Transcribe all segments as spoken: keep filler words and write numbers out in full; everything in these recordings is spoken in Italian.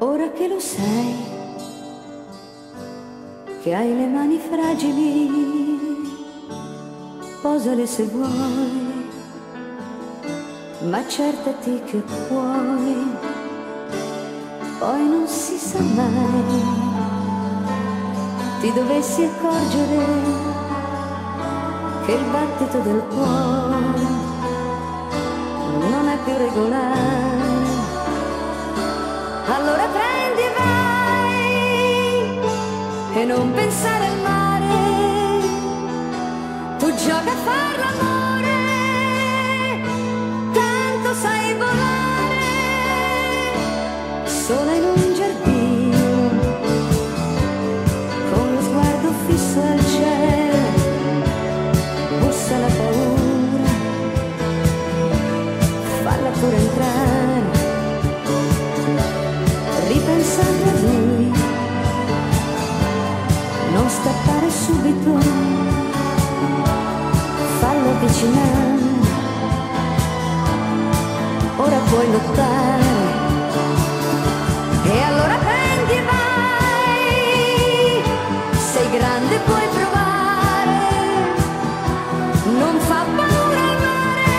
Ora che lo sai, che hai le mani fragili, posale se vuoi, ma accertati che puoi, poi non si sa mai, ti dovessi accorgere che il battito del cuore non è più regolare. Allora prendi e vai e non pensare al mare, tu gioca a far l'amore, tanto sai volare, sola in un giardino, con lo sguardo fisso al cielo, bussa la paura, falla pure entrare, ripensando a lui, non scappare subito, fallo avvicinare, ora puoi lottare, e allora prendi e vai, sei grande, puoi provare, non fa paura il mare,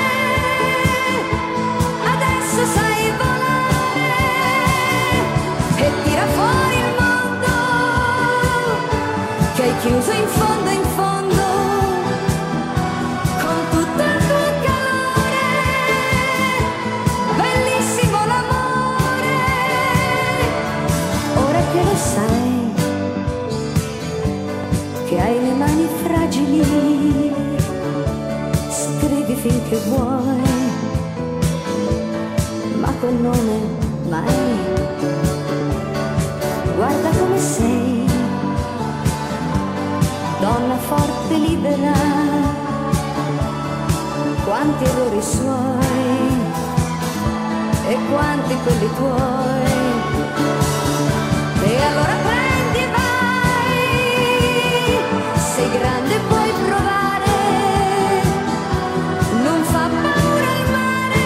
adesso sai volare, e tira fuori il mondo che hai chiuso in fondo in fondo con tutto il tuo calore, bellissimo l'amore. Ora che lo sai, che hai le mani fragili, scrivi finché vuoi, ma quel nome mai. Guarda come sei, donna forte, libera, quanti errori suoi e quanti quelli tuoi. E allora prendi e vai, sei grande, puoi provare, non fa paura il mare,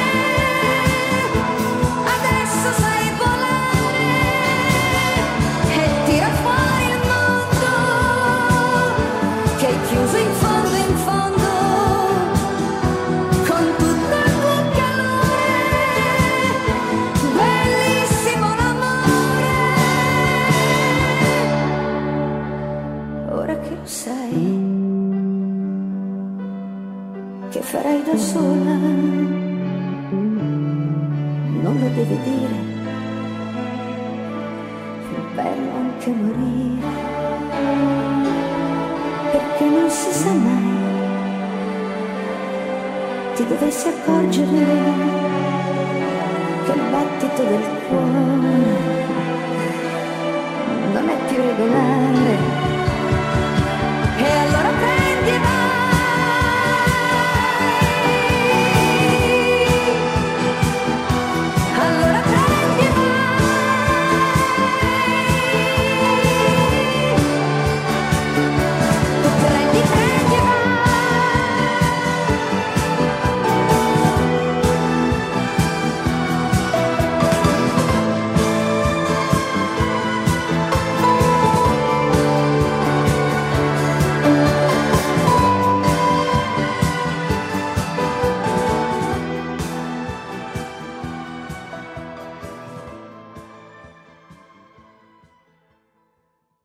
adesso sai volare, e tira fuori il mondo che hai chiuso in fondo in fondo con tutto il tuo calore, bellissimo l'amore. Ora che lo sai, che farai da sola, non lo devi dire, bello anche morire, perché non si sa mai, ti dovessi accorgere che il battito del cuore